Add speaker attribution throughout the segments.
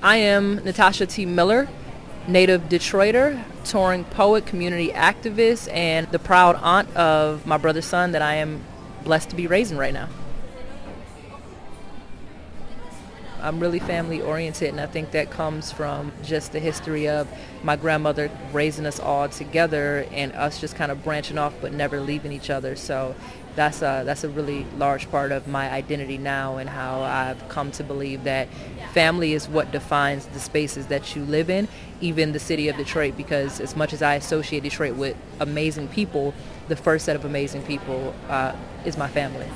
Speaker 1: I am Natasha T. Miller, native Detroiter, touring poet, community activist, and the proud aunt of my brother's son that I am blessed to be raising right now. I'm really family oriented, and I think that comes from just the history of my grandmother raising us all together and us just kind of branching off but never leaving each other. So that's a really large part of my identity now, and how I've come to believe that family is what defines the spaces that you live in, even the city of Detroit, because as much as I associate Detroit with amazing people, the first set of amazing people is my family.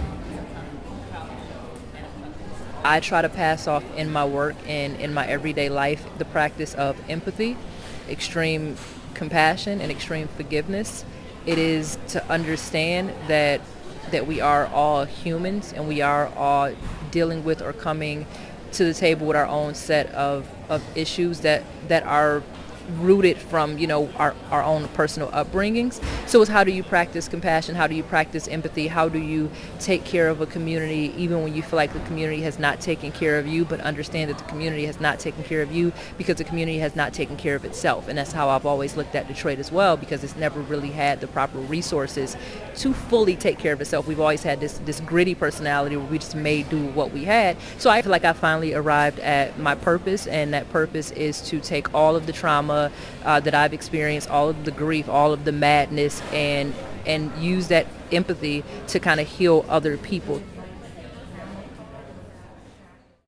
Speaker 1: I try to pass off in my work and in my everyday life the practice of empathy, extreme compassion, and extreme forgiveness. It is to understand that we are all humans, and we are all dealing with or coming to the table with our own set of issues that are rooted from, our own personal upbringings. So it's how do you practice compassion? How do you practice empathy? How do you take care of a community even when you feel like the community has not taken care of you, but understand that the community has not taken care of you because the community has not taken care of itself? And that's how I've always looked at Detroit as well, because it's never really had the proper resources to fully take care of itself. We've always had this gritty personality where we just made do what we had. So I feel like I finally arrived at my purpose, and that purpose is to take all of the trauma that I've experienced, all of the grief, all of the madness, and use that empathy to kind of heal other people.